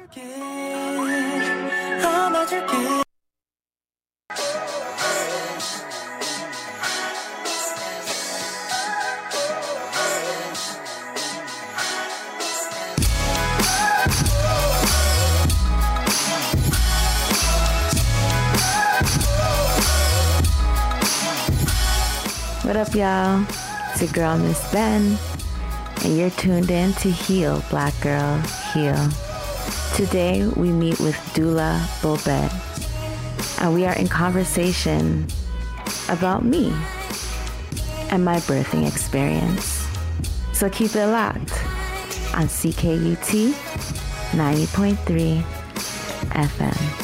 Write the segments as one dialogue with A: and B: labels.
A: What up, y'all? It's your girl, Miss Ben, and you're tuned in to Heal, Black Girl, Heal. Today, we meet with Dula Bulbet, and we are in conversation about me and my birthing experience. So keep it locked on CKUT 90.3 FM.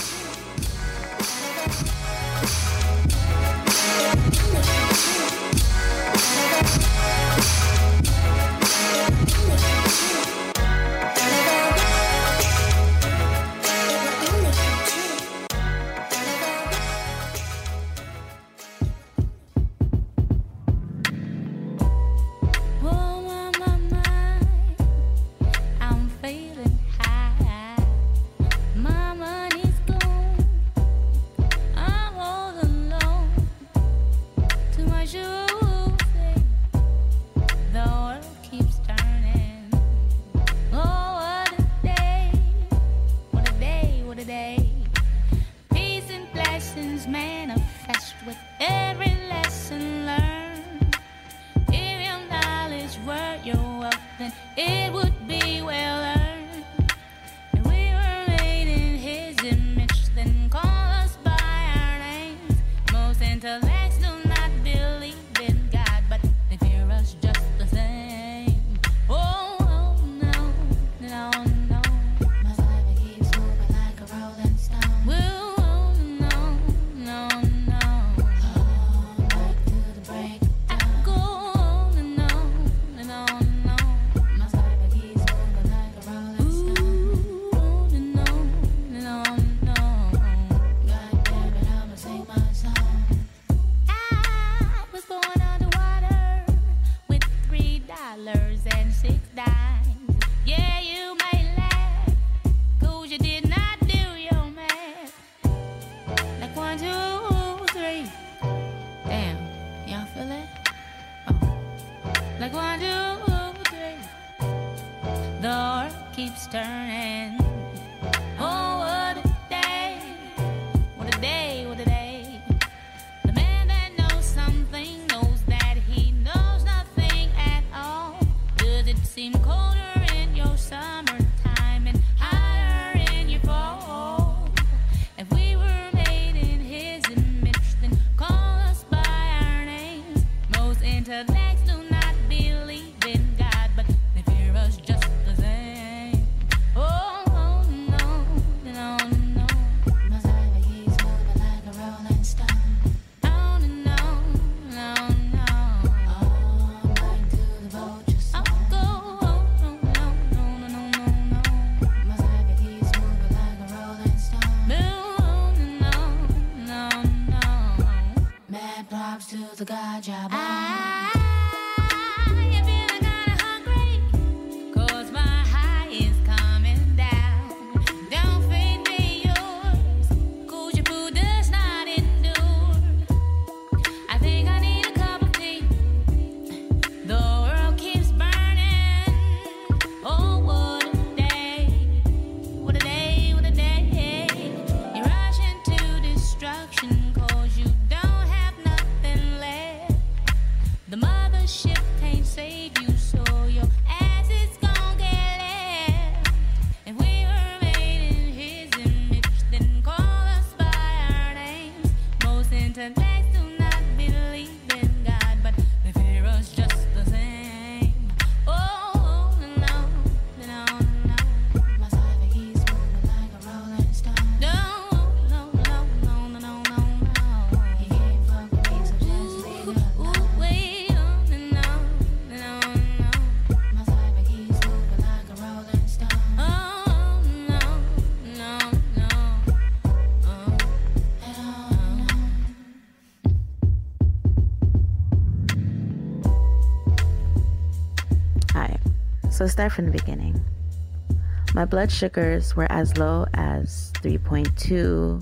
A: So start from the beginning. My blood sugars were as low as 3.2,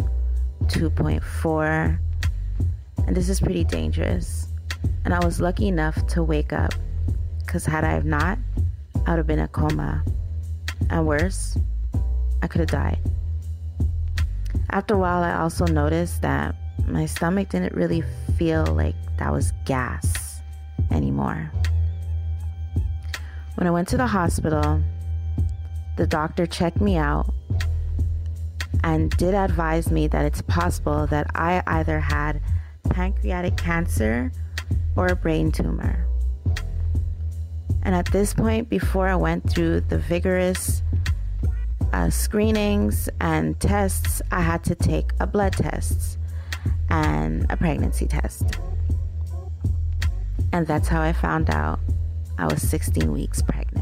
A: 2.4, and this is pretty dangerous. And I was lucky enough to wake up, because had I not, I would have been in a coma. And worse, I could have died. After a while, I also noticed that my stomach didn't really feel like that was gas anymore. When I went to the hospital, the doctor checked me out and did advise me that it's possible that I either had pancreatic cancer or a brain tumor. And at this point, before I went through the vigorous screenings and tests, I had to take a blood test and a pregnancy test. And that's how I found out I was 16 weeks pregnant.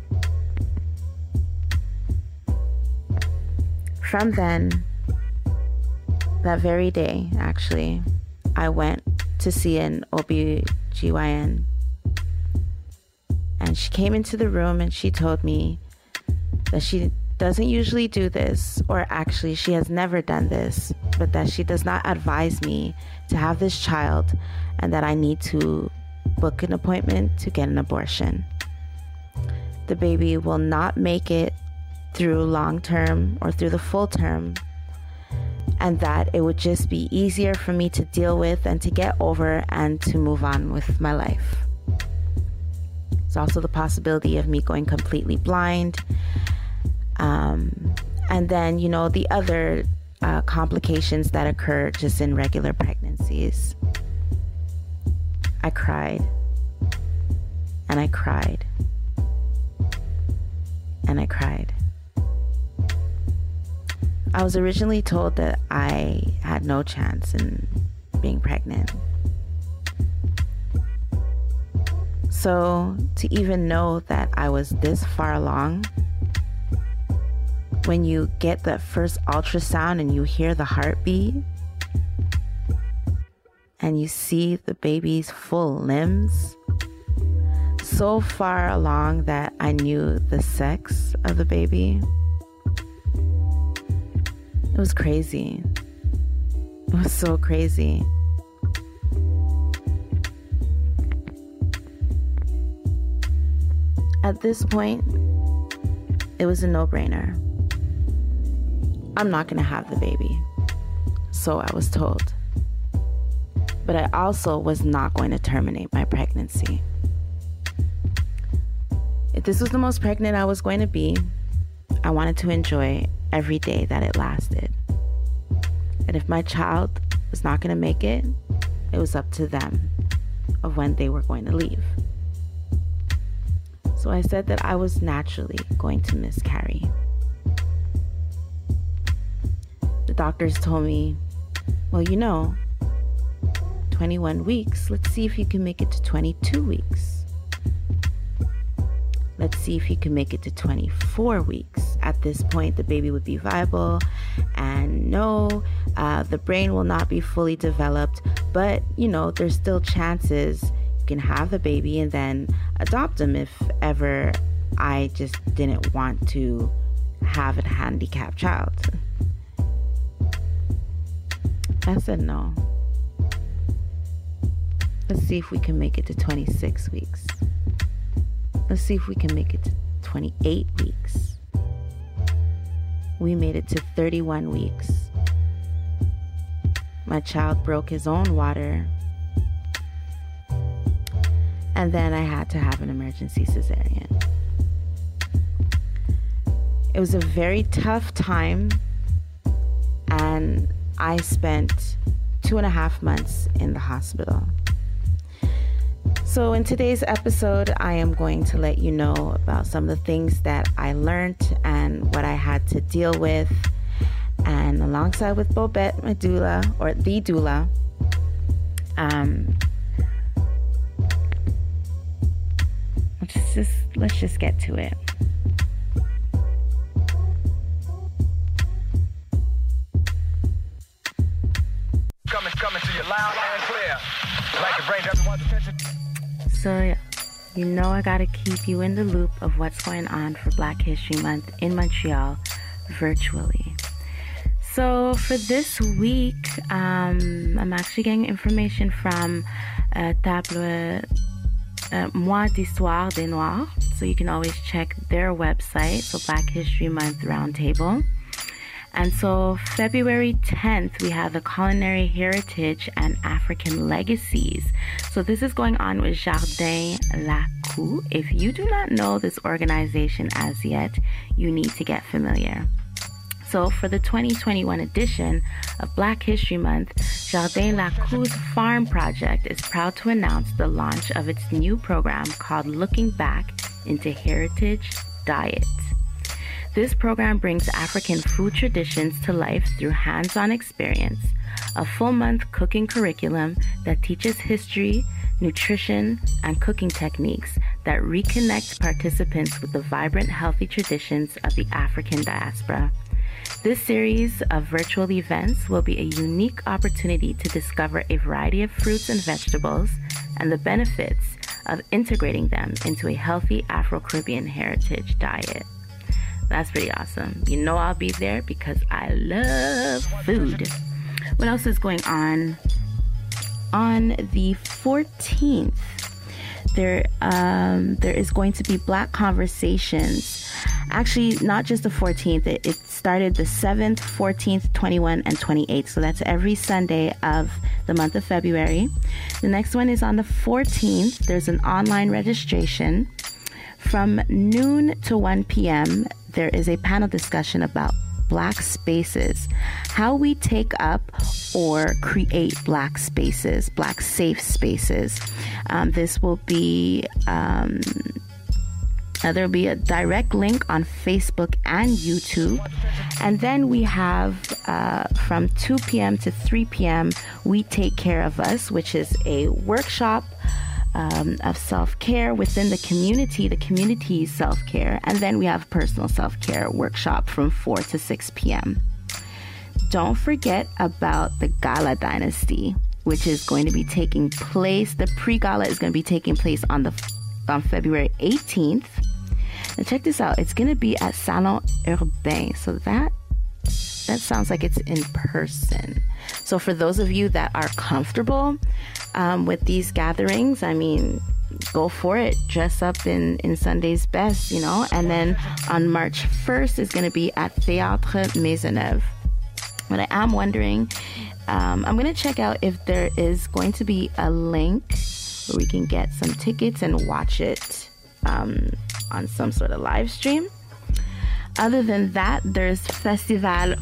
A: From then, that very day, actually, I went to see an OB/GYN. And she came into the room and she told me that she doesn't usually do this, or actually she has never done this, but that she does not advise me to have this child and that I need to book an appointment to get an abortion. The baby will not make it through long term or through the full term, and that it would just be easier for me to deal with and to get over and to move on with my life. There's also the possibility of me going completely blind. And then, the other complications that occur just in regular pregnancies. I cried. And I cried. And I cried. I was originally told that I had no chance in being pregnant. So to even know that I was this far along, when you get that first ultrasound and you hear the heartbeat and you see the baby's full limbs, so far along that I knew the sex of the baby, it was crazy. It was so crazy. At this point, it was a no-brainer. I'm not going to have the baby. So I was told. But I also was not going to terminate my pregnancy. If this was the most pregnant I was going to be, I wanted to enjoy every day that it lasted. And if my child was not going to make it, it was up to them of when they were going to leave. So I said that I was naturally going to miscarry. The doctors told me, well, 21 weeks, let's see if you can make it to 22 weeks. Let's see if you can make it to 24 weeks. At this point, the baby would be viable, and no, the brain will not be fully developed, but, there's still chances you can have the baby and then adopt them if ever I just didn't want to have a handicapped child. I said no. Let's see if we can make it to 26 weeks. Let's see if we can make it to 28 weeks. We made it to 31 weeks. My child broke his own water. And then I had to have an emergency cesarean. It was a very tough time, and I spent 2.5 months in the hospital. So in today's episode, I am going to let you know about some of the things that I learned and what I had to deal with. And alongside with Bobette, my doula, or the doula, let's just get to it. Coming to you loud and clear. Like to bring everyone's attention. So yeah, you know I gotta keep you in the loop of what's going on for Black History Month in Montreal virtually. So for this week, I'm actually getting information from Table Mois d'Histoire des Noirs. So you can always check their website, so Black History Month Roundtable. And so February 10th, we have the Culinary Heritage and African Legacies. So this is going on with Jardin La Cour. If you do not know this organization as yet, you need to get familiar. So for the 2021 edition of Black History Month, Jardin La Cour's Farm Project is proud to announce the launch of its new program called Looking Back into Heritage Diet. This program brings African food traditions to life through hands-on experience, a full-month cooking curriculum that teaches history, nutrition, and cooking techniques that reconnect participants with the vibrant, healthy traditions of the African diaspora. This series of virtual events will be a unique opportunity to discover a variety of fruits and vegetables and the benefits of integrating them into a healthy Afro-Caribbean heritage diet. That's pretty awesome. You know I'll be there because I love food. What else is going on? On the 14th, there is going to be Black Conversations. Actually, not just the 14th. It started the 7th, 14th, 21, and 28th. So that's every Sunday of the month of February. The next one is on the 14th. There's an online registration. From noon to 1 p.m., there is a panel discussion about Black spaces, how we take up or create Black spaces, Black safe spaces. This will be, there'll be a direct link on Facebook and YouTube. And then we have from 2 p.m. to 3 p.m., We Take Care of Us, which is a workshop of self-care within the community's self-care. And then we have personal self-care workshop from 4 to 6 p.m. Don't forget about the Gala Dynasty, which is going to be taking place. The pre-gala is going to be taking place on February 18th. And check this out. It's going to be at Salon Urbain. So that sounds like it's in person. So for those of you that are comfortable with these gatherings, I mean, go for it. Dress up in Sunday's best, you know. And then on March 1st is going to be at Théâtre Maisonneuve. But I am wondering, I'm going to check out if there is going to be a link where we can get some tickets and watch it on some sort of live stream. Other than that, there's Festival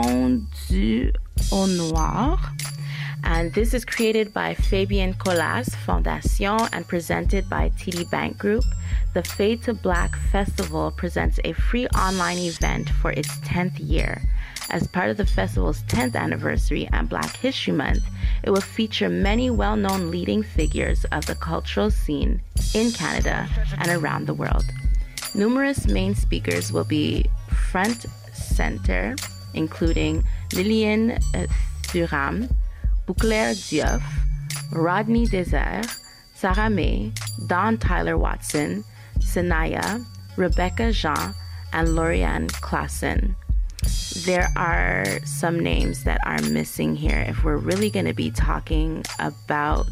A: Fondu au Noir. And this is created by Fabien Colas Fondation and presented by TD Bank Group. The Fade to Black Festival presents a free online event for its 10th year. As part of the festival's 10th anniversary and Black History Month, it will feature many well-known leading figures of the cultural scene in Canada and around the world. Numerous main speakers will be front center, including Lillian Thuram, Bouclair Diouf, Rodney Desert, Sarah May, Don Tyler Watson, Sanaya, Rebecca Jean, and Lauriane Claassen. There are some names that are missing here if we're really going to be talking about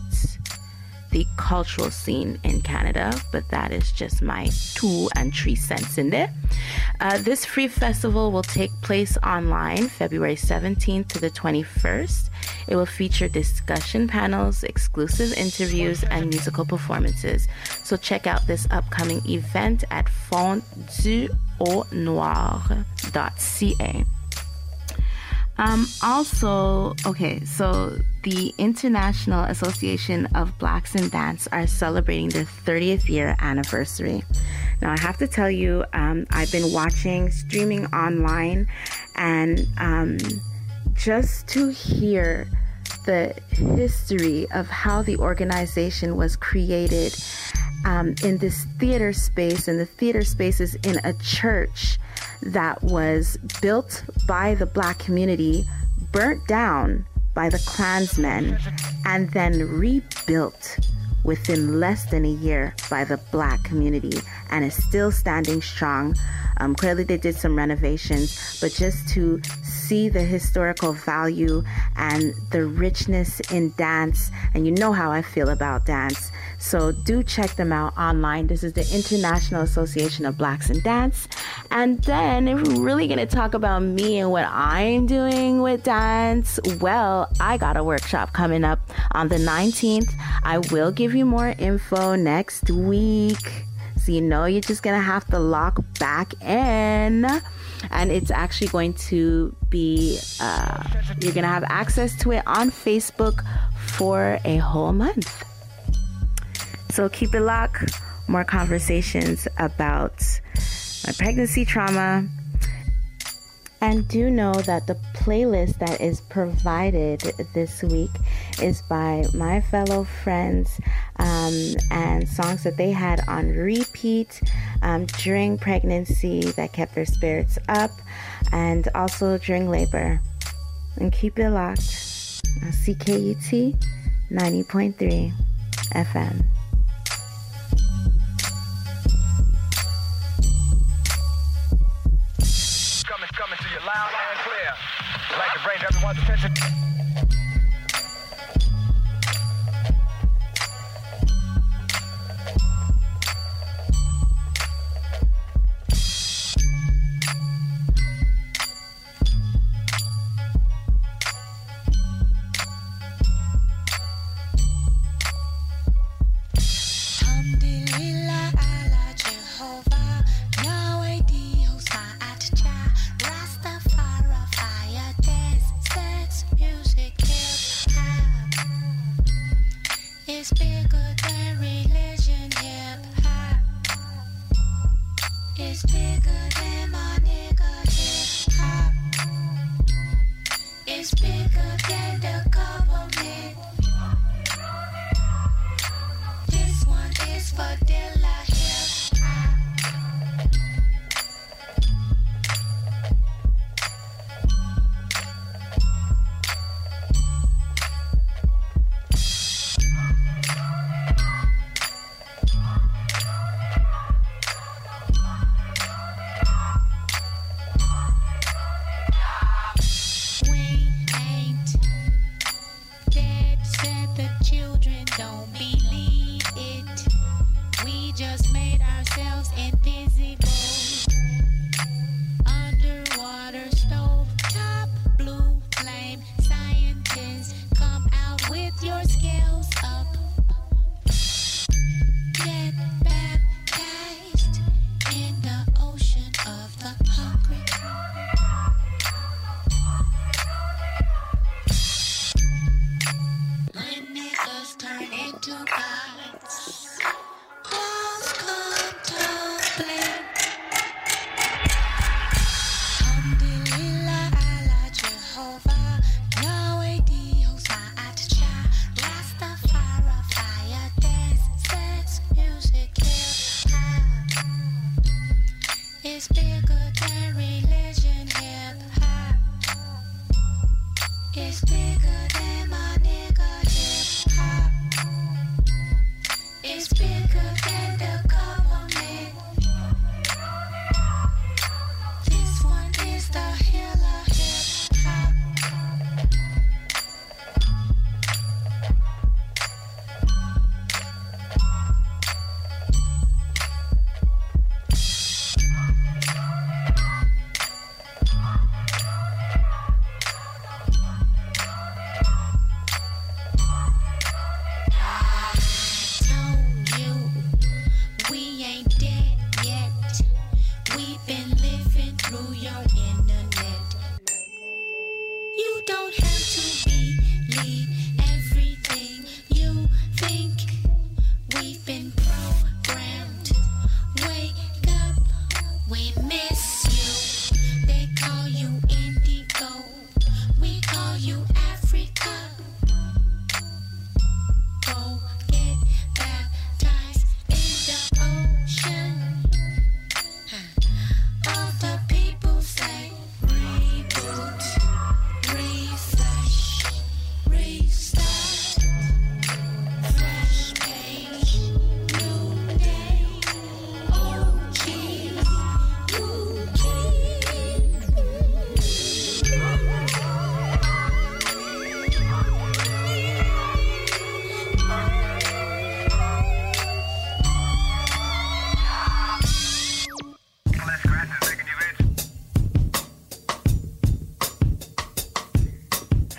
A: the cultural scene in Canada, but that is just my 2 and 3 cents in there. This free festival will take place online February 17th to the 21st. It will feature discussion panels, exclusive interviews, and musical performances. So check out this upcoming event at fonduaunoir.ca. So the International Association of Blacks in Dance are celebrating their 30th year anniversary. Now, I have to tell you, I've been streaming online, and just to hear the history of how the organization was created in this theater space, and the theater space is in a church that was built by the Black community, burnt down by the Klansmen, and then rebuilt within less than a year by the Black community and is still standing strong. Clearly they did some renovations, but just to see the historical value and the richness in dance, and you know how I feel about dance, so do check them out online. This is the International Association of Blacks in Dance. And then if we're really going to talk about me and what I'm doing with dance, well, I got a workshop coming up on the 19th. I will give you more info next week. So you know you're just going to have to lock back in. And it's actually going to be, you're going to have access to it on Facebook for a whole month. So keep it locked. More conversations about my pregnancy trauma. And do know that the playlist that is provided this week is by my fellow friends and songs that they had on repeat during pregnancy that kept their spirits up and also during labor. And keep it locked on CKUT 90.3 FM.
B: Coming to you loud and clear. I'd like to bring everyone's attention.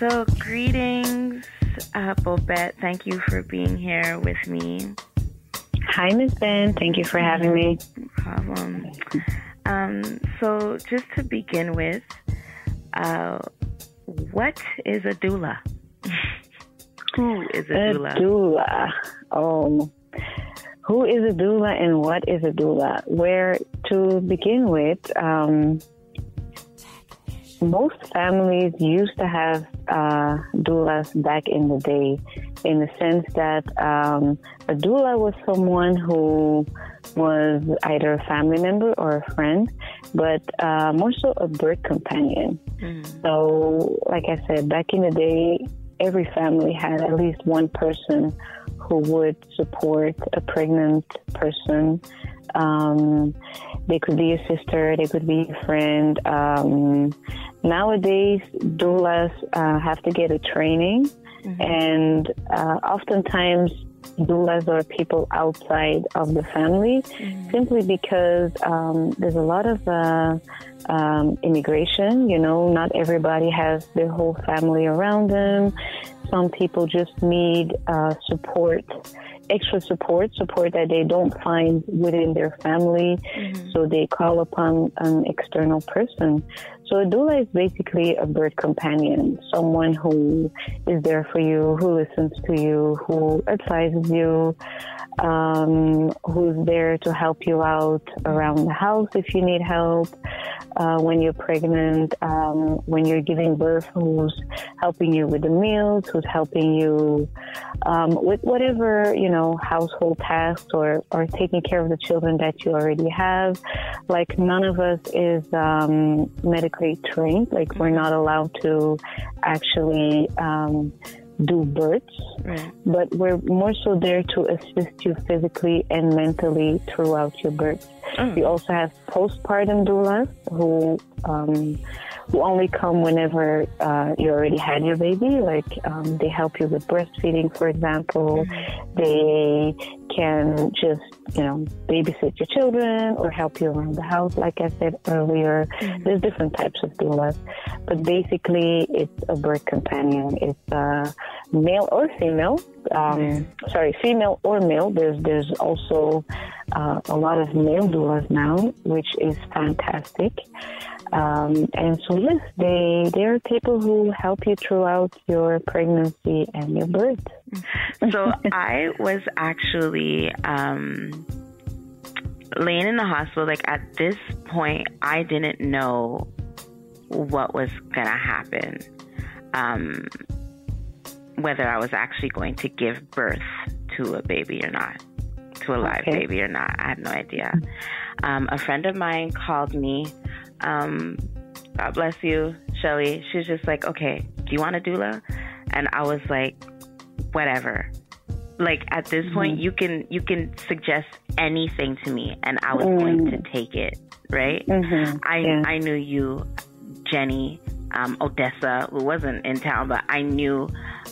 A: So greetings, Bobette. Thank you for being here with me.
C: Hi, Miss Ben. Thank you for having me.
A: No problem. So just to begin with, what is a doula? Who is a doula?
C: A doula. Oh, who is a doula and what is a doula? Where to begin with, most families used to have doulas back in the day, in the sense that a doula was someone who was either a family member or a friend, but more so a birth companion. So, like I said, back in the day, every family had at least one person who would support a pregnant person. They could be a sister, they could be a friend. Nowadays, doulas have to get a training, and oftentimes doulas are people outside of the family, simply because there's a lot of immigration. You know, not everybody has their whole family around them. Some people just need support, extra support that they don't find within their family. So they call upon an external person. So a doula is basically a birth companion, someone who is there for you, who listens to you, who advises you, who's there to help you out around the house if you need help, when you're pregnant, when you're giving birth, who's helping you with the meals, who's helping you with whatever, you know, household tasks or taking care of the children that you already have. Like, none of us is medically trained. Like, we're not allowed to actually do births, but we're more so there to assist you physically and mentally throughout your birth. We also have postpartum doulas who only come whenever you already had your baby. Like, they help you with breastfeeding, for example. They can just, you know, babysit your children or help you around the house. Like I said earlier, there's different types of doulas, but basically it's a birth companion. It's male or female. Female or male. There's also a lot of male doulas now, which is fantastic. And so, yes, they are people who help you throughout your pregnancy and your birth.
A: So I was actually laying in the hospital. Like, at this point, I didn't know what was going to happen. Whether I was actually going to give birth to a baby or not, to a live baby or not. I had no idea. A friend of mine called me. God bless you, Shelly. She was just like, okay, do you want a doula? And I was like, whatever. Like, at this point, you can suggest anything to me, and I was going to take it, right? I knew you, Jenny, Odessa, who wasn't in town, but I knew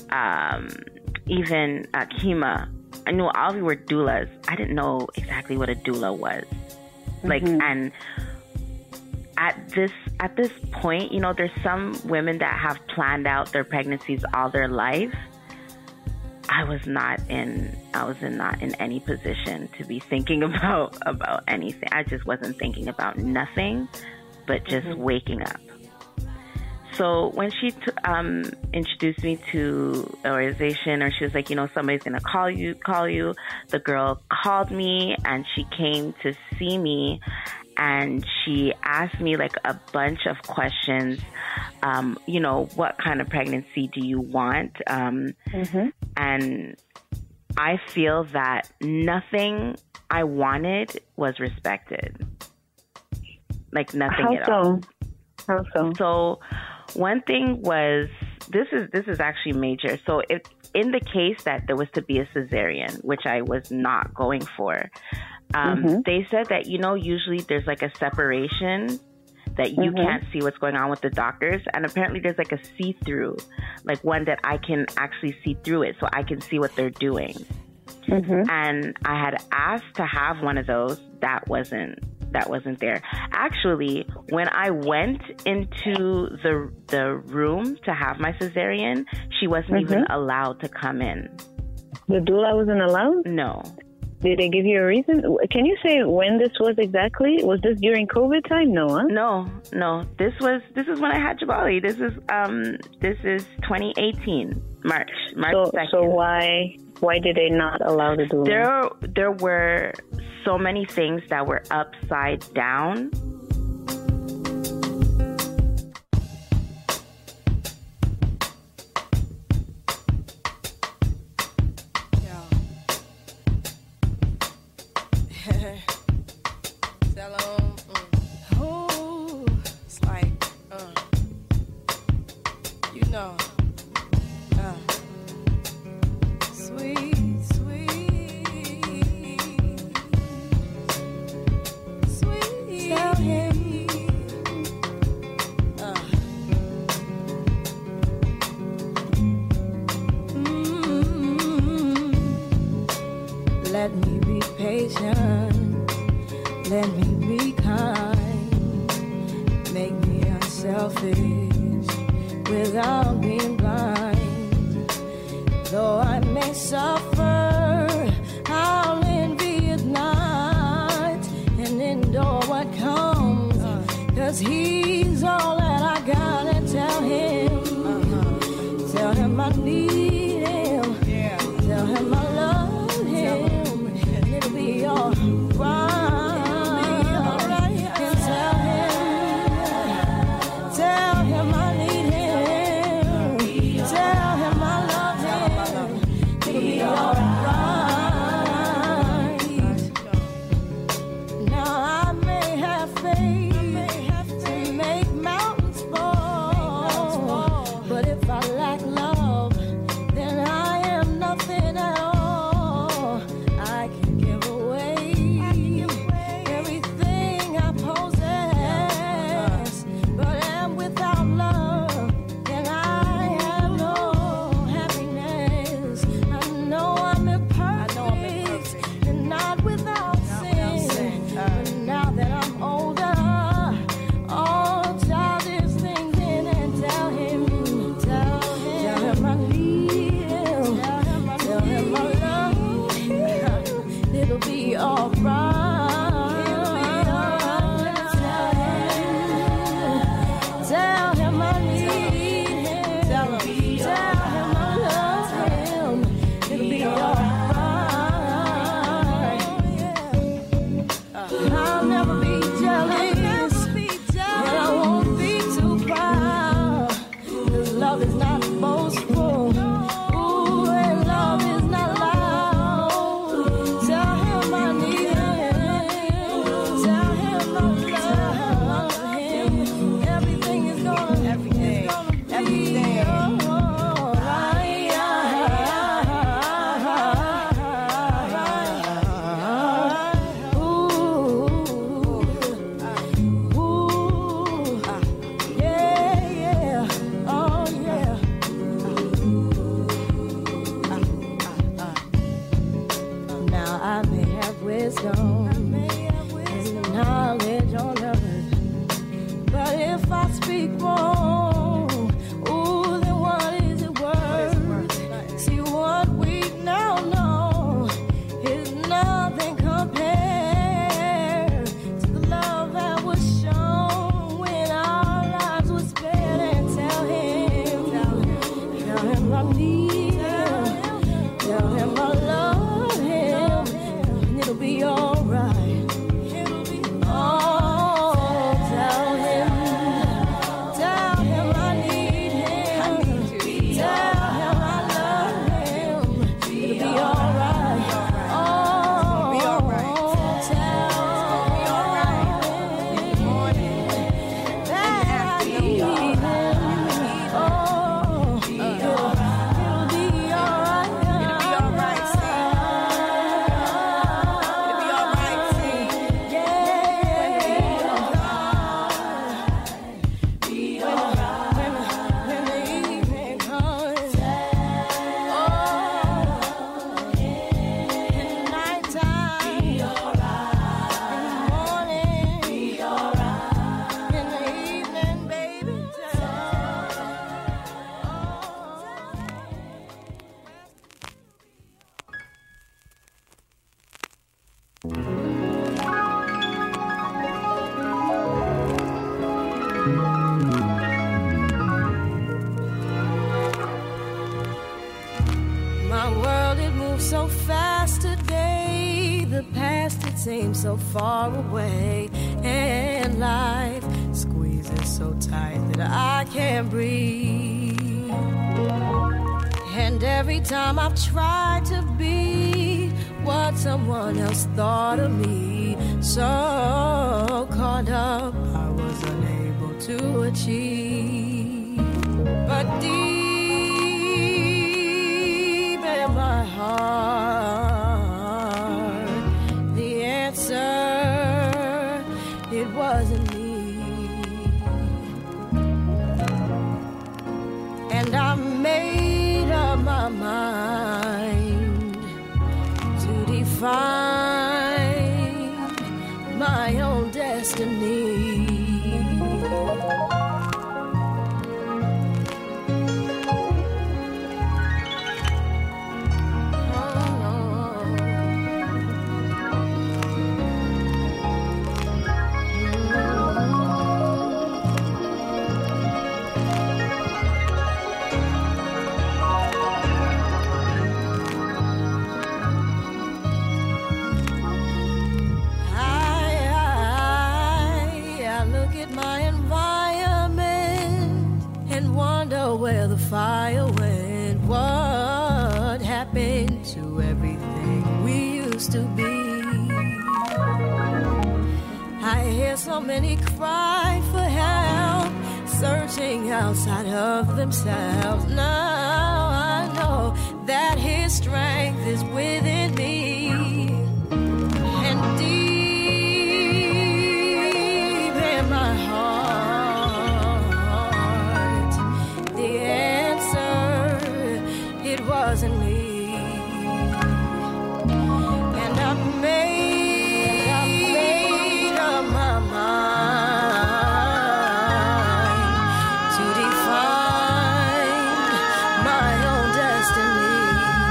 A: even Kima. I knew all of you were doulas. I didn't know exactly what a doula was. Like, and at this point, you know, there's some women that have planned out their pregnancies all their life. I was not in any position to be thinking about anything. I just wasn't thinking about nothing but just waking up. So when she introduced me to the organization, or she was like, you know, somebody's going to call you, the girl called me and she came to see me, and she asked me like a bunch of questions. You know, what kind of pregnancy do you want? And I feel that nothing I wanted was respected. Like, nothing at all.
C: How so?
A: So one thing was, this is actually major. So if in the case that there was to be a cesarean, which I was not going for, they said that, you know, usually there's like a separation that you can't see what's going on with the doctors. And apparently there's like a see-through, like one that I can actually see through it, so I can see what they're doing. And I had asked to have one of those. That wasn't that wasn't there. Actually, when I went into the room to have my cesarean, she wasn't even allowed to come in.
C: The doula wasn't allowed?
A: No.
C: Did they give you a reason? Can you say when this was exactly? Was this during COVID time? No, huh?
A: No. This is when I had Jabali. This is 2018, March 2nd.
C: So why did they not allow the doula?
A: There were so many things that were upside down.
D: Let me be patient, let me be kind, make me unselfish without being blind. Though I may suffer, I'll envy at night and endure what comes, 'cause he's all that I got. And tell him I need him, tell him I love him. It'll be all right. And tell him I need him. Tell him I love him. It'll be all right. Now I may have faith to make mountains fall, but if I lack love, then I am nothing at all. I can give away everything I possess, but am without love, then I have no happiness. I know I'm imperfect and not without sin, but now that I'm older, all childish things in, and tell him I need him, tell him I love him. It'll be all right. Tell him I need him, tell him I love him. It'll be all right. I'll never be jealous, and I won't be too proud, 'cause love is not boastful. Ooh, and love is not loud. Tell him I need him. Tell him I love him. Everything is gonna be all right. Ooh, yeah, oh yeah. Now I may have wisdom and knowledge on earth, but if I speak wrong, ooh, then what is it worth? See, what we now know is nothing compared to the love that was shown when our lives were spared. And tell him I need him, tell him I love him, and it'll be all right. Oh, tell him seems so far away, and life squeezes so tight that I can't breathe. And every time I've tried to be what someone else thought of me, so caught up I was unable to achieve. But deep in my heart, the answer, it wasn't me. And I made up my mind to define my own destiny. Where the fire went, what happened to everything we used to be? I hear so many cry for help, searching outside of themselves. Now I know that His strength is within me, and deep in my heart, wasn't me. And I made up my mind to define my own destiny.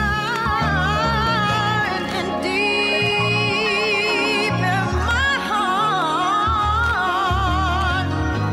D: And deep in my heart,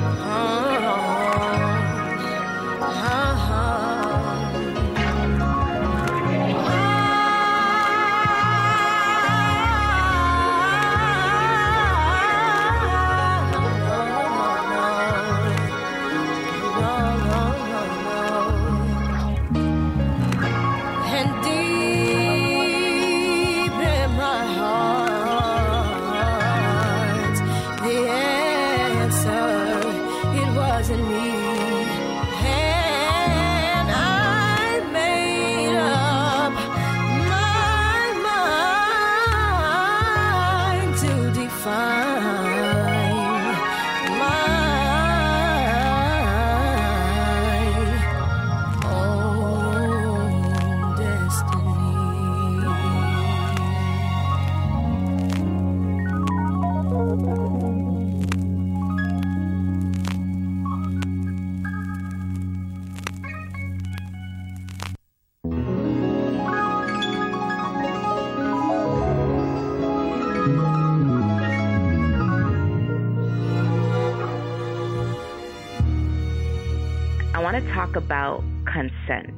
A: I want to talk about consent.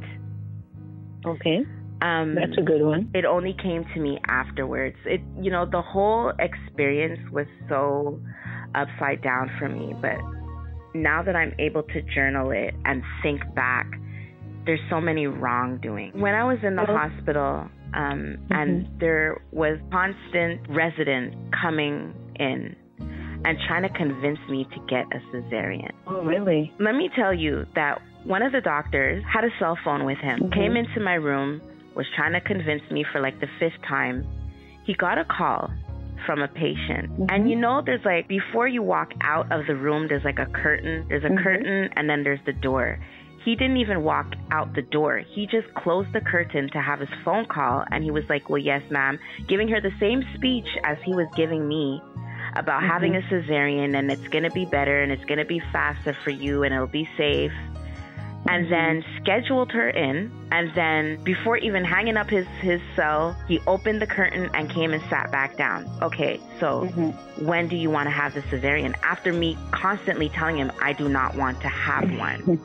C: Okay. That's a good one.
A: It only came to me afterwards. The whole experience was so upside down for me, but now that I'm able to journal it and think back, there's so many wrongdoing. When I was in the hospital, and there was constant residents coming in and trying to convince me to get a cesarean.
C: Oh, really?
A: Let me tell you that one of the doctors had a cell phone with him, came into my room, was trying to convince me for like the 5th time. He got a call from a patient. And there's like, before you walk out of the room, there's like a curtain. There's a curtain and then there's the door. He didn't even walk out the door. He just closed the curtain to have his phone call. And he was like, well, yes, ma'am, giving her the same speech as he was giving me about having a cesarean, and it's going to be better and it's going to be faster for you and it'll be safe. And then scheduled her in. And then before even hanging up his cell, he opened the curtain and came and sat back down. Okay, so when do you want to have the cesarean? After me constantly telling him I do not want to have one.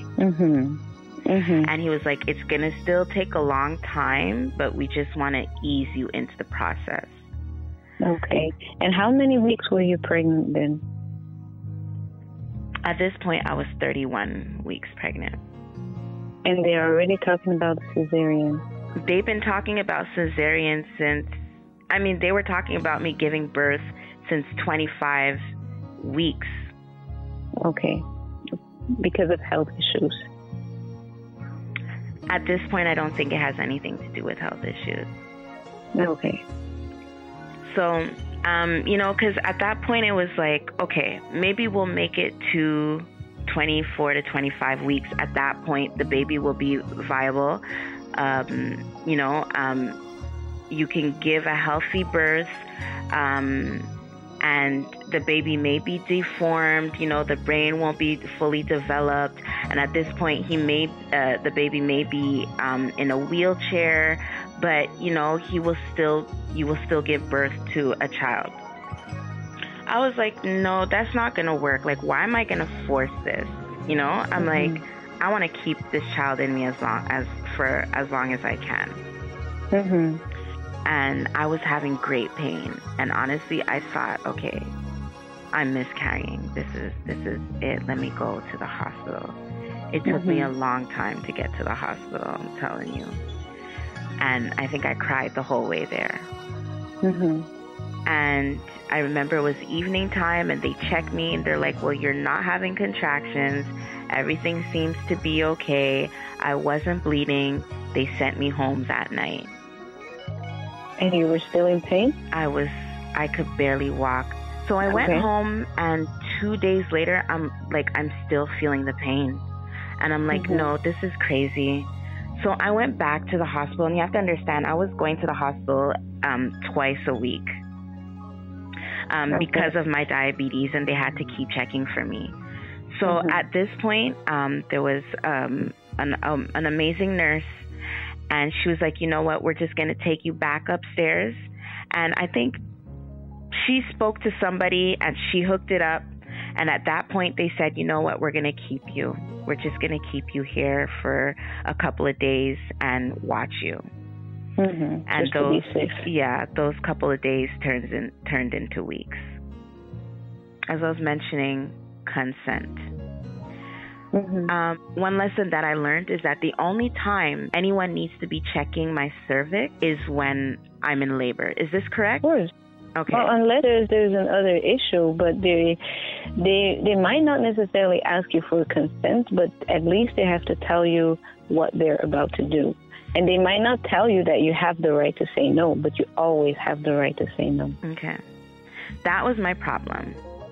A: And he was like, it's going to still take a long time, but we just want to ease you into the process.
C: Okay. And how many weeks were you pregnant then?
A: At this point, I was 31 weeks pregnant.
C: And they're already talking about cesarean.
A: They've been talking about cesarean they were talking about me giving birth since 25 weeks.
C: Okay. Because of health issues.
A: At this point, I don't think it has anything to do with health issues.
C: Okay.
A: So, because at that point it was like, okay, maybe we'll make it to 24 to 25 weeks. At that point, the baby will be viable. You can give a healthy birth, and the baby may be deformed. The brain won't be fully developed. And at this point, the baby may be in a wheelchair, but you will still give birth to a child. I was like, no, that's not gonna work. Like, why am I gonna force this? I'm like, I want to keep this child in me as long as I can.
C: Mm-hmm.
A: And I was having great pain. And honestly, I thought, okay, I'm miscarrying. This is it. Let me go to the hospital. It took me a long time to get to the hospital, I'm telling you. And I think I cried the whole way there.
C: Mm-hmm.
A: And I remember it was evening time, and they checked me, and they're like, well, you're not having contractions. Everything seems to be okay. I wasn't bleeding. They sent me home that night.
C: And you were still in pain?
A: I could barely walk. So I went home, and 2 days later, I'm still feeling the pain. And I'm like, no, this is crazy. So I went back to the hospital, and you have to understand, I was going to the hospital twice a week because of my diabetes, and they had to keep checking for me. So at this point, there was an amazing nurse, and she was like, you know what, we're just going to take you back upstairs. And I think she spoke to somebody, and she hooked it up. And at that point, they said, you know what, we're going to keep you. We're just going to keep you here for a couple of days and watch you.
C: Mm-hmm.
A: And those couple of days turned into weeks. As I was mentioning, consent.
C: Mm-hmm.
A: One lesson that I learned is that the only time anyone needs to be checking my cervix is when I'm in labor. Is this correct?
C: Of course.
A: Okay.
C: Well, unless there's another issue, but they might not necessarily ask you for consent, but at least they have to tell you what they're about to do. And they might not tell you that you have the right to say no, but you always have the right to say no.
A: Okay. That was my problem.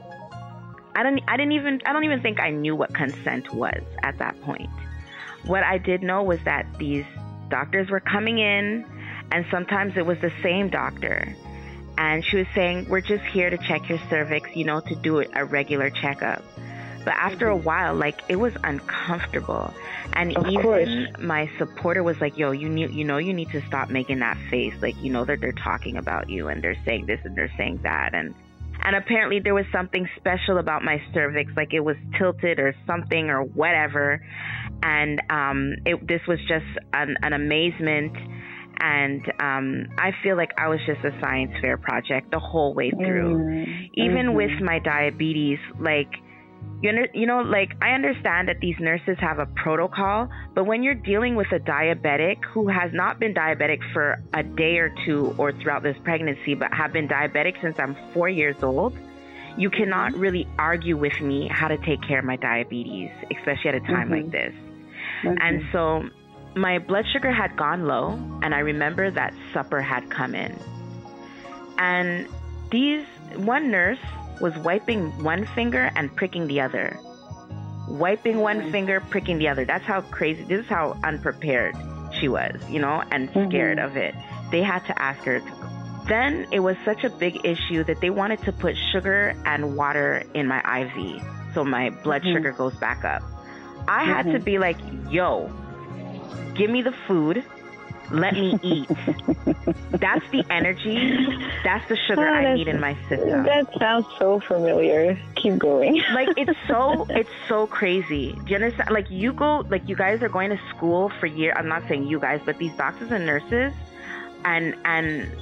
A: I don't even think I knew what consent was at that point. What I did know was that these doctors were coming in, and sometimes it was the same doctor. And she was saying, we're just here to check your cervix, to do a regular checkup. But after a while, it was uncomfortable. And even my supporter was like, yo, you need to stop making that face. That they're talking about you, and they're saying this and they're saying that. And apparently there was something special about my cervix, like it was tilted or something or whatever. And this was just an amazement. And I feel like I was just a science fair project the whole way through. Even with my diabetes, I understand that these nurses have a protocol, but when you're dealing with a diabetic who has not been diabetic for a day or two or throughout this pregnancy, but have been diabetic since I'm 4 years old, you cannot really argue with me how to take care of my diabetes, especially at a time like this. And so my blood sugar had gone low, and I remember that supper had come in. And one nurse was wiping one finger and pricking the other. Wiping one finger, pricking the other. That's how crazy, this is how unprepared she was, and scared of it. They had to ask her. Then it was such a big issue that they wanted to put sugar and water in my IV, so my blood sugar goes back up. I had to be like, yo, give me the food. Let me eat. That's the energy. That's the sugar I need in my system.
C: That sounds so familiar. Keep going.
A: It's so crazy. Do you understand? You guys are going to school for years. I'm not saying you guys, but these doctors and nurses, and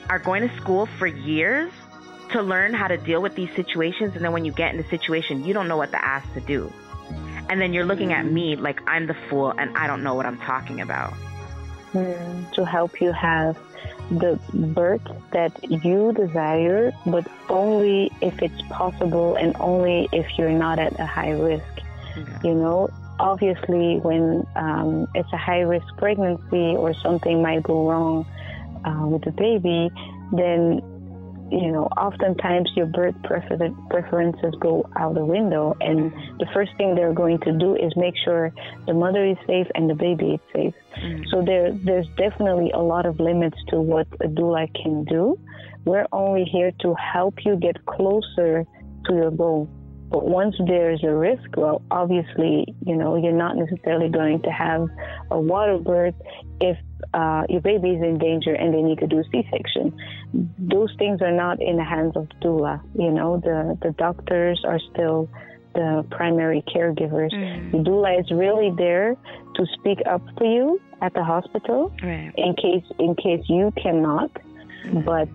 A: are going to school for years to learn how to deal with these situations, and then when you get in the situation, you don't know what to ask to do. And then you're looking at me like I'm the fool and I don't know what I'm talking about.
C: To help you have the birth that you desire, but only if it's possible and only if you're not at a high risk.
A: Okay.
C: You know, obviously when it's a high risk pregnancy or something might go wrong with the baby, then, you know, oftentimes your birth preferences go out the window, and the first thing they're going to do is make sure the mother is safe and the baby is safe. So there's definitely a lot of limits to what a doula can do. We're only here to help you get closer to your goal. But once there's a risk, well, obviously, you know, you're not necessarily going to have a water birth if your baby is in danger and they need to do C-section. Those things are not in the hands of doula. You know, the doctors are still the primary caregivers. The doula is really there to speak up for you at the hospital,
A: Right.
C: in case you cannot. But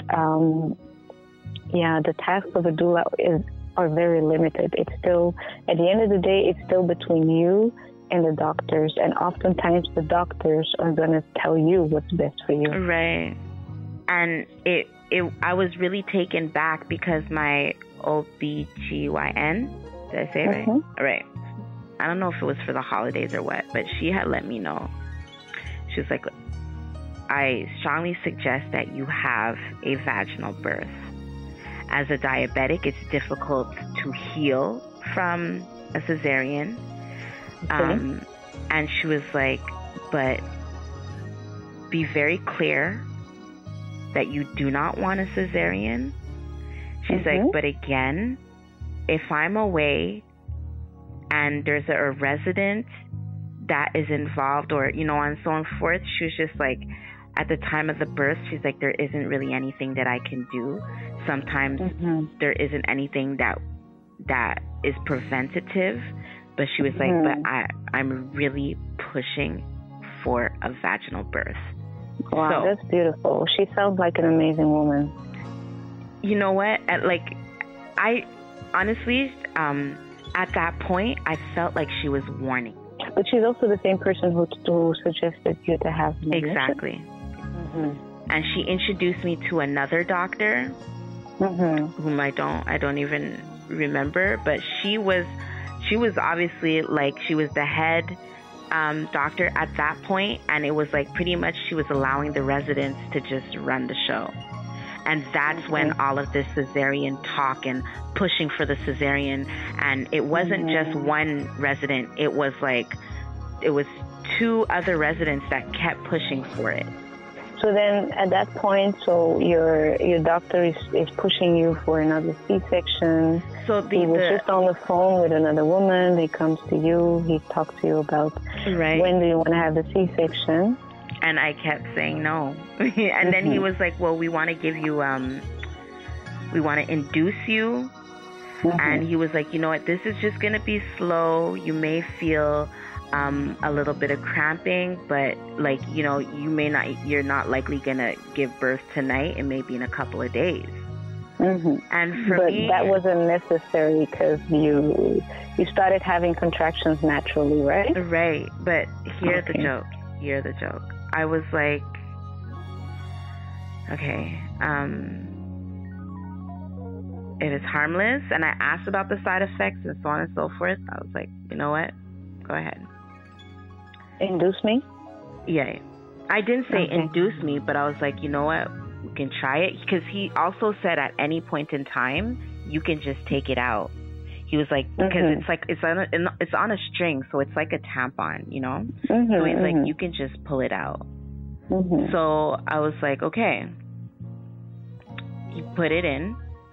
C: the tasks of a doula are very limited. It's still, at the end of the day, it's still between you and the doctors, and oftentimes the doctors are going to tell you what's best for you.
A: Right. And I was really taken back because my OBGYN, did I say it right? Right. I don't know if it was for the holidays or what, but she had let me know. She was like, I strongly suggest that you have a vaginal birth. As a diabetic, it's difficult to heal from a cesarean. And she was like, but be very clear that you do not want a cesarean. She's like, but again, if I'm away and there's a resident that is involved, or, you know, and so on and forth, she was just like, at the time of the birth, she's like, there isn't really anything that I can do. Sometimes there isn't anything that is preventative. But she was like, but I'm really pushing for a vaginal birth.
C: Wow, that's beautiful. She sounds like an amazing woman.
A: You know what? I honestly, at that point, I felt like she was warning.
C: But she's also the same person who suggested you to have an abortion.
A: Exactly. And she introduced me to another doctor, whom I don't even remember, but she was obviously like, she was the head doctor at that point, and it was like pretty much she was allowing the residents to just run the show. And that's when all of this cesarean talk and pushing for the cesarean, and it wasn't just one resident, it was 2 other residents that kept pushing for it.
C: So then at that point, so your doctor is pushing you for another C-section.
A: So
C: he was just on the phone with another woman. He comes to you. He talks to you about when do you want to have the C-section.
A: And I kept saying no. And then he was like, well, we want to give you, we want to induce you. And he was like, you know what, this is just going to be slow. You may feel a little bit of cramping, but like, you know, you're not likely going to give birth tonight. It may be in a couple of days. And for me,
C: that wasn't necessary because you started having contractions naturally, right?
A: Right. But here's the joke. Here's the joke. I was like, okay, it is harmless. And I asked about the side effects and so on and so forth. I was like, you know what? Go ahead.
C: Induce me?
A: Yeah. I didn't say induce me, but I was like, you know what? We can try it. Because he also said at any point in time, you can just take it out. He was like, because it's on a string, so it's like a tampon, you know? So he's like, you can just pull it out. So I was like, okay. He put it in.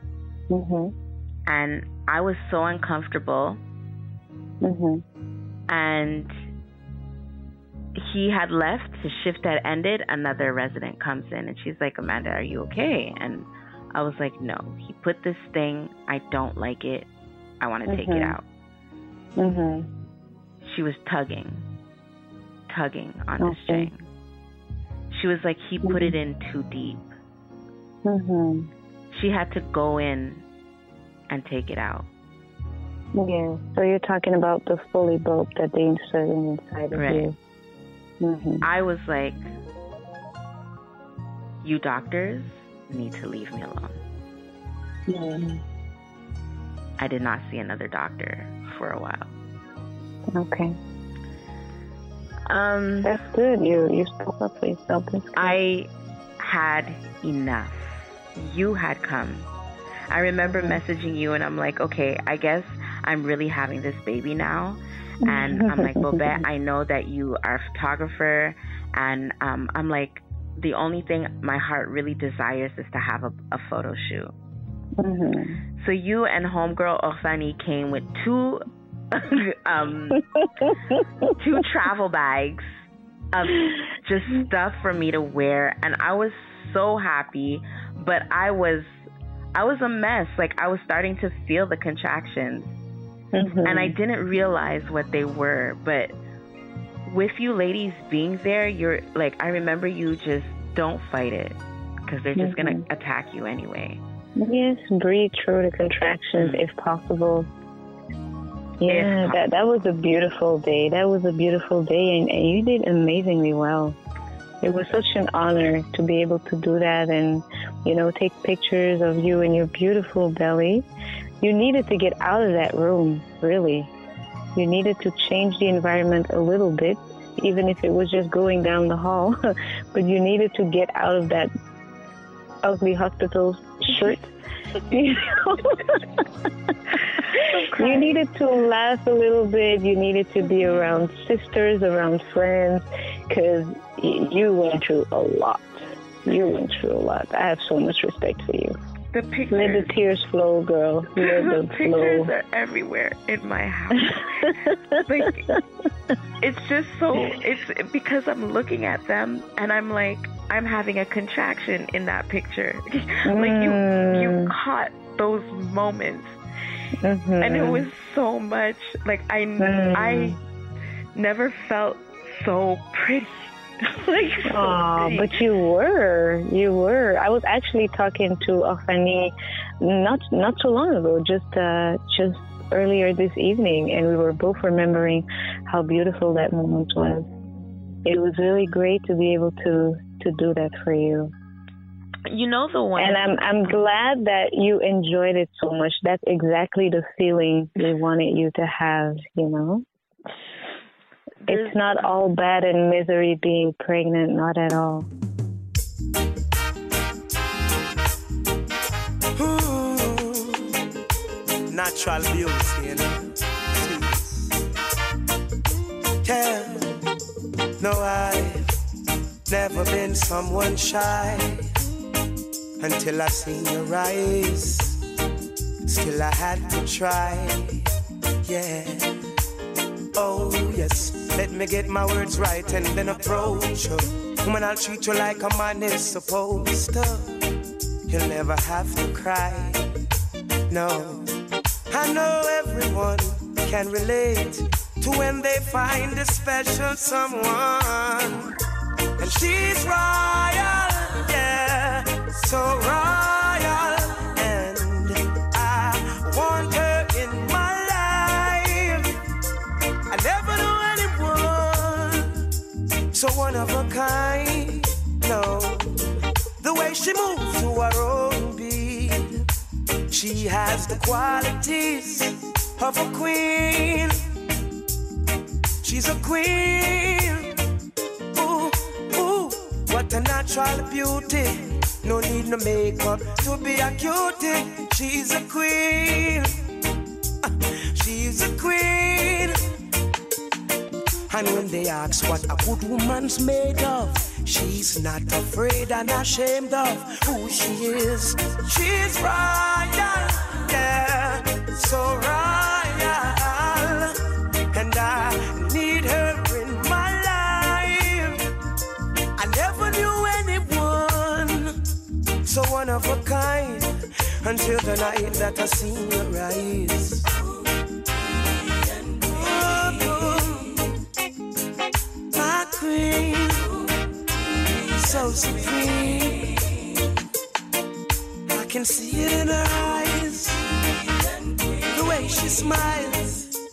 A: And I was so uncomfortable. And he had left. His shift had ended. Another resident comes in and she's like, Amanda, are you okay? And I was like, no. He put this thing. I don't like it. I want to take it out. She was tugging on the string. She was like, he put it in too deep.
C: Mhm.
A: She had to go in and take it out.
C: Yeah. So you're talking about the Foley bulb that they inserted inside of
A: Right.
C: you. Mhm.
A: I was like, you doctors need to leave me alone.
C: Mhm.
A: I did not see another doctor for a while.
C: Okay. That's good. You spoke up for yourself. That's good.
A: I had enough. You had come. I remember messaging you and I'm like, okay, I guess I'm really having this baby now. And I'm like, Bobette, I know that you are a photographer. And I'm like, the only thing my heart really desires is to have a photo shoot.
C: Mhm.
A: So you and homegirl Orsani came with two travel bags of just stuff for me to wear, and I was so happy, but I was a mess. Like, I was starting to feel the contractions, and I didn't realize what they were. But with you ladies being there, you're like, I remember you just don't fight it, because they're just gonna attack you anyway.
C: Yes, breathe through the contractions if possible. Yeah, that was a beautiful day. That was a beautiful day, and you did amazingly well. It was such an honor to be able to do that and, take pictures of you and your beautiful belly. You needed to get out of that room, really. You needed to change the environment a little bit, even if it was just going down the hall. But you needed to get out of that ugly hospital shirt. You needed to laugh a little bit. You needed to be around sisters, around friends, because you went through a lot. You went through a lot. I have so much respect for you.
A: The pictures.
C: Let the tears flow, girl. Let them
A: pictures
C: flow.
A: are everywhere in my house. Like, it's just so, it's because I'm looking at them and I'm like, I'm having a contraction in that picture. Like, you caught those moments. And it was so much. Like, I never felt so pretty. Like, so pretty.
C: But you were. I was actually talking to Orsani not so long ago, just earlier this evening, and we were both remembering how beautiful that moment was. It was really great to be able to do that for you.
A: You know the one.
C: And I'm glad that you enjoyed it so much. That's exactly the feeling we wanted you to have, It's not all bad and misery being pregnant, not at all.
E: Natural beauty, Yeah, no, I've never been someone shy until I seen your eyes. Still I had to try, yeah. Oh yes, let me get my words right and then approach you. Woman, I'll treat you like a man is supposed to. You'll never have to cry, no. I know everyone can relate to when they find a special someone. And she's royal, yeah, so royal. And I want her in my life. I never knew anyone so one of a kind, no. The way she moves to her own beat, she has the qualities of a queen. She's a queen. Ooh, ooh, what a natural beauty. No need no makeup to be a cutie. She's a queen. She's a queen. And when they ask what a good woman's made of, she's not afraid and ashamed of who she is. She's royal, yeah, so royal. And I need her in my life. I never knew anyone so one of a kind until the night that I seen her rise. My queen, so supreme. she smiles.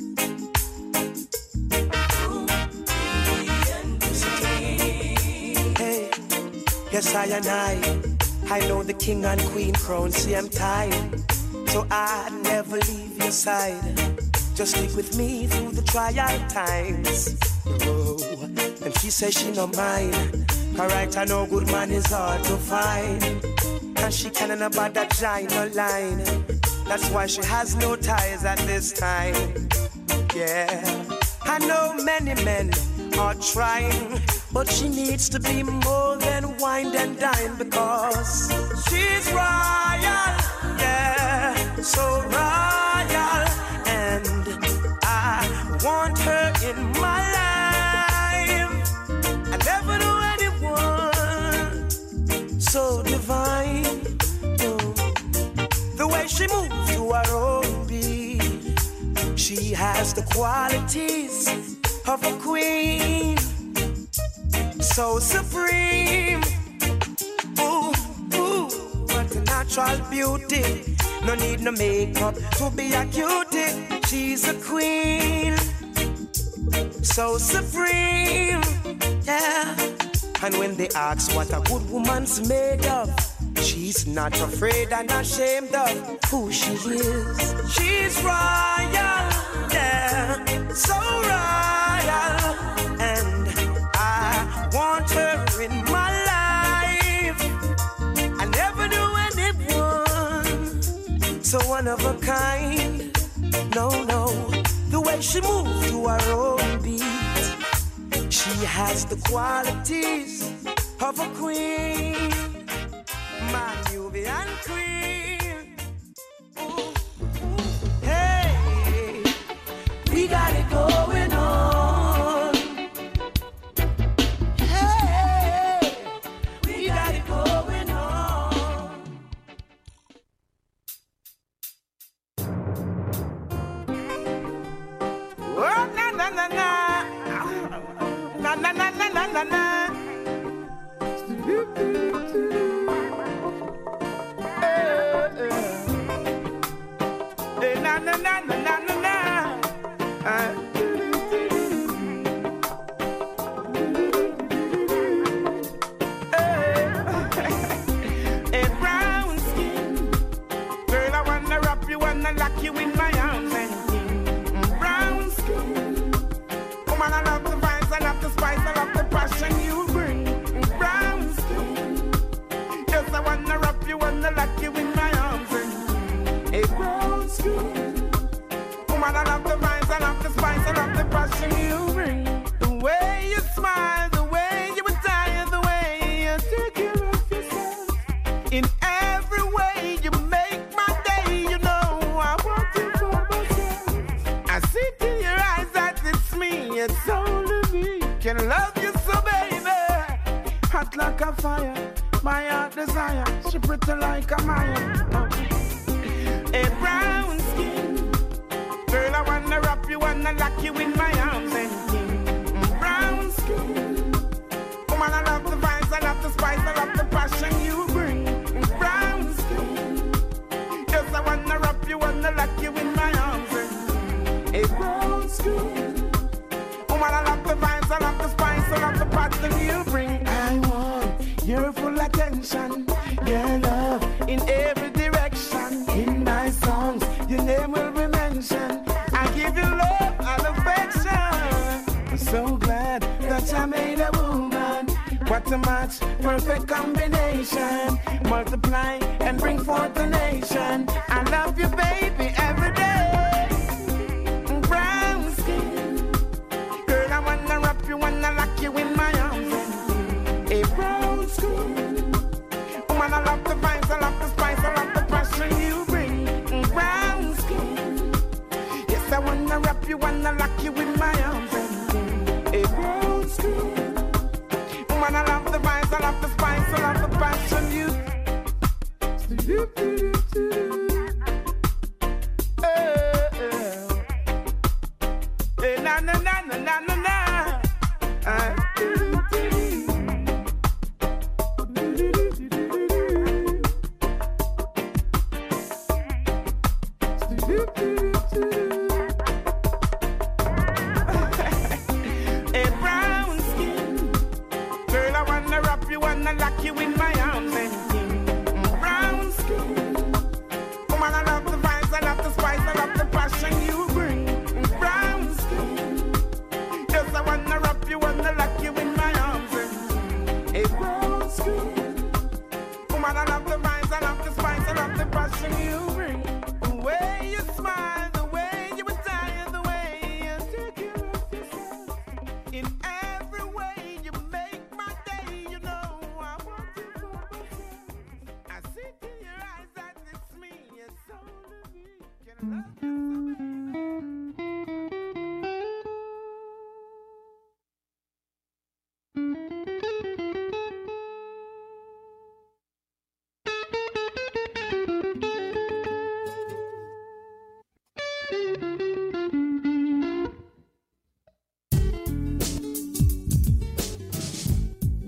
E: Hey, yes, I know the king and queen crown, same time. So I'd never leave your side. Just stick with me through the trial times. Oh, and she says she no mind. Correct, I know good man is hard to find. And she can't about that giant line. That's why she has no ties at this time. Yeah, I know many men are trying, but she needs to be more than wine and dine, because she's royal, yeah, so royal, and I want her in my life. I never knew anyone so divine. The way she moves to her own beat, she has the qualities of a queen, so supreme. Ooh, ooh, what a natural beauty. No need no makeup to be a cutie. She's a queen, so supreme, yeah. And when they ask what a good woman's made of, she's not afraid and ashamed of who she is. She's royal, yeah, so royal, and I want her in my life. I never knew anyone so one of a kind. No, no, the way she moves to her own beat, she has the qualities of a queen. My Nubian queen. Ooh, ooh. Hey, we got it going on. Hey, we got it going on. Oh, na na na na, na na na na na na na. Na na na na na na na. A brown skin, girl, I wanna wrap you, wanna lock you in my arms and brown skin, woman, I love the vibes, I love the spice, I love the passion you bring. Brown skin, yes, I wanna wrap you, wanna lock you in my arms and a brown skin. Woman, I love the vibes, I love the spice, I love the passion you bring. The way you smile, the way you attire, the way you take care of yourself. In every way you make my day, you know I want you for myself. I see to your eyes that it's me, it's only me can love you so, baby. Hot like a fire, my heart desire, she pretty like a Maya. A brown skin, girl, I wanna wrap you, wanna lock you in my arms and brown skin, woman, I love the vibes, I love the spice, I love the passion you bring. Brown skin, yes, I wanna wrap you, wanna lock you in my arms and a brown skin, woman, I love the vibes, I love the spice, I love the passion you bring. I want your full attention, your love in every direction. In my songs, your name will be mentioned. I give you love and affection. I'm so glad that I made a woman. What a match, perfect combination. Multiply and bring forth a nation. I love you, baby, every day. Brown skin, girl, I wanna wrap you, wanna lock you in my arms. A brown skin, woman, I love the vibes, I love the spice, I love the passion you bring. Brown skin, yes, I wanna wrap you, wanna lock you in my arms. A brown skin, woman, I love the vibes, I love the spice, I love the passion you. Na na na na na na na.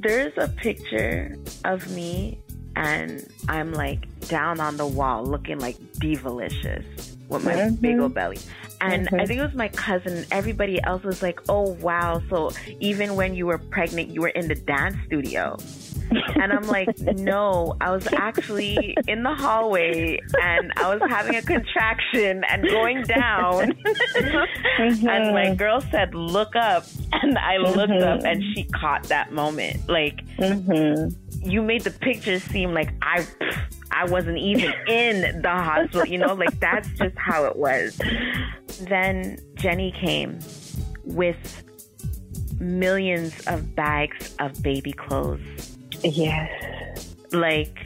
A: there's a picture of me and I'm like down on the wall looking like divalicious with my big old belly. And I think it was my cousin. Everybody else was like, oh, wow. So even when you were pregnant, you were in the dance studio. And I'm like, no, I was actually in the hallway and I was having a contraction and going down. And my girl said, look up. And I looked up and she caught that moment. Like, you made the picture seem like I wasn't even in the hospital, you know, like that's just how it was. Then Jenny came with millions of bags of baby clothes.
C: Yes.
A: Like,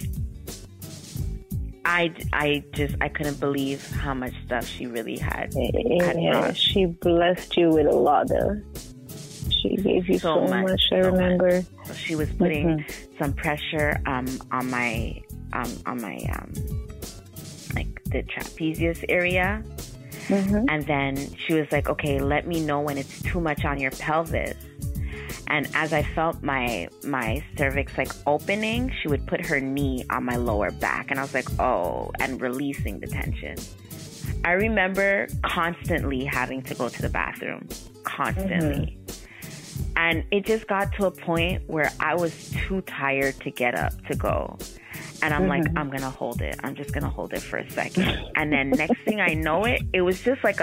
A: I couldn't believe how much stuff she really had brought.
C: She blessed you with a lot of. She gave you so much. I remember.
A: So she was putting some pressure on my like the trapezius area, and then she was like, okay, let me know when it's too much on your pelvis. And as I felt my cervix like opening, she would put her knee on my lower back, and I was like, oh, and releasing the tension. I remember constantly having to go to the bathroom, constantly. And it just got to a point where I was too tired to get up to go. And I'm like, I'm going to hold it. I'm just going to hold it for a second. And then next thing I know it was just like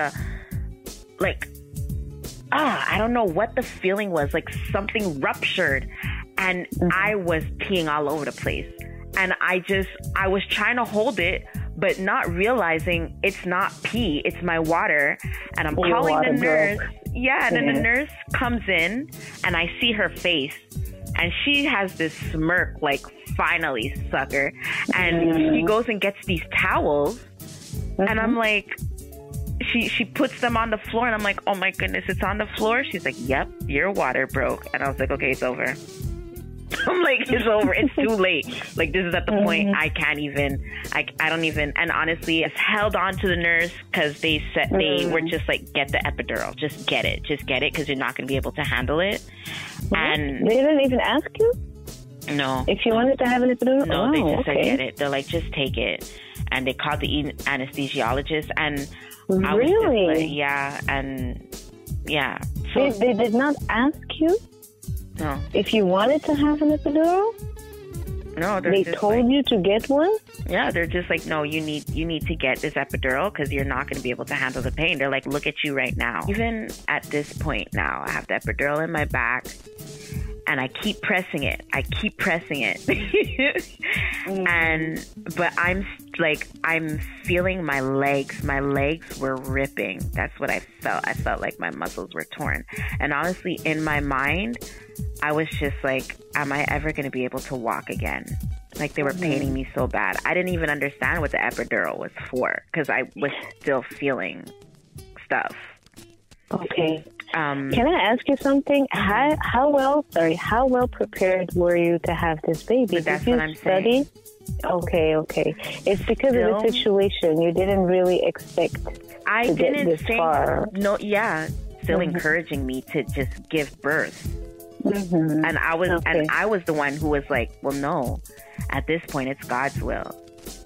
A: I don't know what the feeling was, like something ruptured. And I was peeing all over the place. And I was trying to hold it, but not realizing it's not pee, it's my water. And I'm calling the nurse. Yeah, and then the nurse comes in and I see her face and she has this smirk like, finally, sucker. And she goes and gets these towels and I'm like, she puts them on the floor and I'm like, oh my goodness, it's on the floor? She's like, yep, your water broke. And I was like, okay, it's over. I'm like, it's over. It's too late. Like, this is at the point I can't even, I don't even, and honestly, I held on to the nurse because they said, they were just like, get the epidural. Just get it, because you're not going to be able to handle it. And
C: they didn't even ask you?
A: No.
C: If you wanted to have an epidural?
A: No, they just said, get it. They're like, just take it. And they called the anesthesiologist and I was just like, yeah, and yeah. So,
C: they did not ask you?
A: No.
C: If you wanted to have an epidural?
A: No,
C: they told you to get one?
A: Yeah, they're just like, no, you need to get this epidural because you're not going to be able to handle the pain. They're like, look at you right now. Even at this point now, I have the epidural in my back and I keep pressing it. But I'm feeling my legs. My legs were ripping. That's what I felt. I felt like my muscles were torn. And honestly, in my mind, I was just like, am I ever going to be able to walk again? Like, they were paining me so bad. I didn't even understand what the epidural was for because I was still feeling stuff.
C: Okay. Can I ask you something? How well prepared were you to have this baby?
A: That's what I'm saying.
C: Okay. It's because of the situation. You didn't really expect to get this far.
A: No, yeah. Still encouraging me to just give birth. And I was the one who was like, well, no. At this point, it's God's will.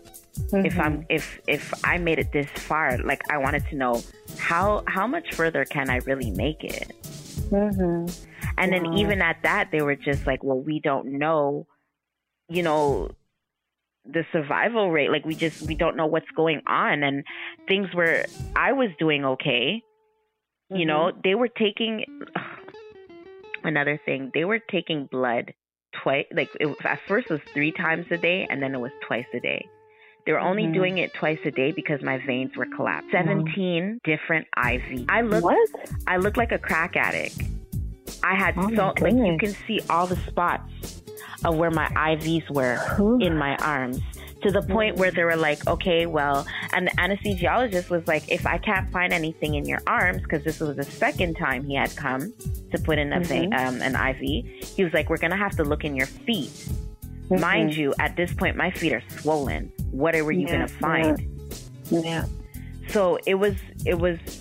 A: If I made it this far, like, I wanted to know how much further can I really make it? And then even at that, they were just like, well, we don't know, you know, the survival rate. Like, we don't know what's going on. And I was doing okay. You know, they were taking, another thing, they were taking blood twice. Like, at first it was 3 times a day, and then it was twice a day. They were only doing it twice a day because my veins were collapsed. 17 different IVs. I looked like a crack addict. I had like, you can see all the spots of where my IVs were in my arms, to the point where they were like, okay, well, and the anesthesiologist was like, if I can't find anything in your arms, because this was the second time he had come to put in an IV, he was like, we're going to have to look in your feet. Mind you, at this point, my feet are swollen. What were you going to find?
C: Yeah.
A: So it was